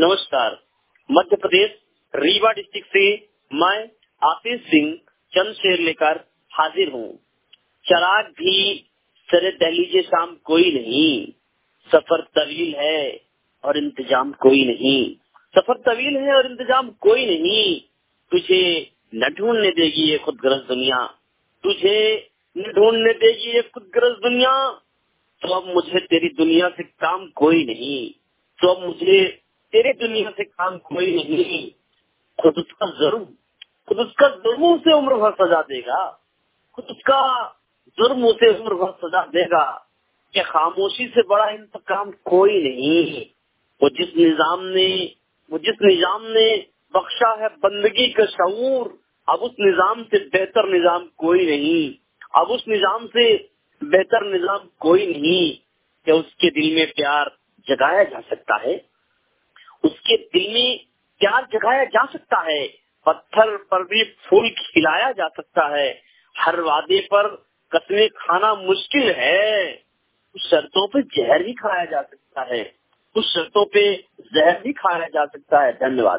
नमस्कार। मध्य प्रदेश रीवा डिस्ट्रिक्ट से मैं आशीष सिंह चंद शेर लेकर हाजिर हूँ। चराग भी सरे दहलीजे शाम कोई नहीं, सफर तवील है और इंतजाम कोई नहीं। सफर तवील है और इंतजाम कोई नहीं। तुझे न ढूंढने देगी ये खुदगर्ज दुनिया, तुझे न ढूंढने देगी ये खुदगर्ज दुनिया। तो अब मुझे तेरी दुनिया से काम कोई नहीं, तो अब मुझे तेरी दुनिया से काम कोई नहीं। खुद उसका जुर्म उसे उम्र भर सजा देगा, खुद उसका जुर्म उसे उम्र भर सजा देगा। क्या खामोशी से बड़ा इंतकाम कोई नहीं। वो जिस निजाम ने बख्शा है बंदगी का शऊर, अब उस निजाम से बेहतर निजाम कोई नहीं। अब उस निजाम से बेहतर निजाम कोई नहीं। क्या उसके दिल में प्यार जगाया जा सकता है, उसके दिल में प्यार जगाया जा सकता है। पत्थर पर भी फूल खिलाया जा सकता है। हर वादे पर कसमें खाना मुश्किल है। कुछ शर्तों पे जहर भी खाया जा सकता है, कुछ शर्तों पे जहर भी खाया जा सकता है। धन्यवाद।